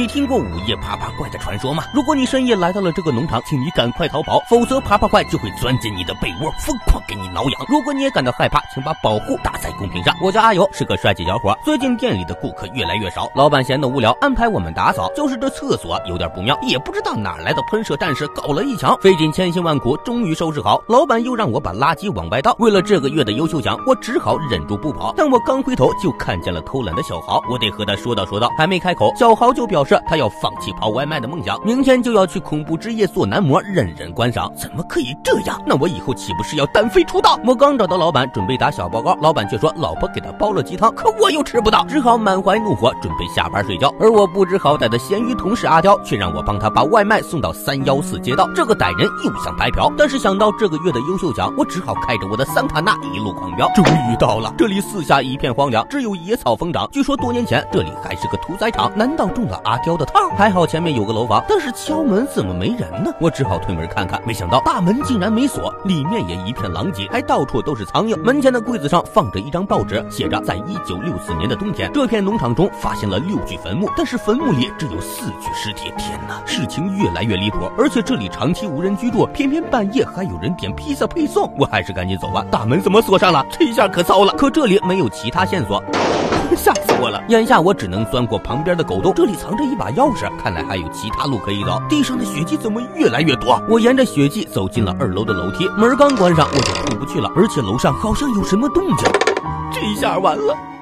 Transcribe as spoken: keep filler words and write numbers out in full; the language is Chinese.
你听过午夜爬爬怪的传说吗？如果你深夜来到了这个农场，请你赶快逃跑，否则爬爬怪就会钻进你的被窝，疯狂给你挠痒。如果你也感到害怕，请把保护打在公屏上。我叫阿友，是个帅气小伙。最近店里的顾客越来越少，老板闲得无聊，安排我们打扫。就是这厕所有点不妙，也不知道哪来的喷射战士搞了一墙，费尽千辛万苦，终于收拾好。老板又让我把垃圾往外倒。为了这个月的优秀奖，我只好忍住不跑。但我刚回头就看见了偷懒的小豪，我得和他说道说道。还没开口，小豪就表示他要放弃跑外卖的梦想，明天就要去恐怖之夜做男模，任人观赏。怎么可以这样？那我以后岂不是要单飞出道？我刚找到老板准备打小报告，老板却说老婆给他煲了鸡汤，可我又吃不到，只好满怀怒火准备下班睡觉。而我不知好歹的咸鱼同事阿刁却让我帮他把外卖送到三一四街道。这个歹人又想白嫖，但是想到这个月的优秀奖，我只好开着我的桑塔纳一路狂飙。终于到了，这里四下一片荒凉，只有野草疯长。据说多年前这里还是个屠宰场，难道中了阿刁的套？还好前面有个楼房，但是敲门怎么没人呢？我只好推门看看，没想到大门竟然没锁，里面也一片狼藉，还到处都是苍蝇。门前的柜子上放着一张报纸，写着在一九六四年的冬天，这片农场中发现了六具坟墓，但是坟墓里只有四具尸体。天哪，事情越来越离谱，而且这里长期无人居住，偏偏半夜还有人点披萨配送。我还是赶紧走吧，大门怎么锁上了？这下可糟了。可这里没有其他线索，吓死我了！眼下我只能钻过旁边的狗洞，这里藏着一把钥匙，看来还有其他路可以走。地上的血迹怎么越来越多？我沿着血迹走进了二楼的楼梯，门刚关上我就出不去了，而且楼上好像有什么动静，这下完了。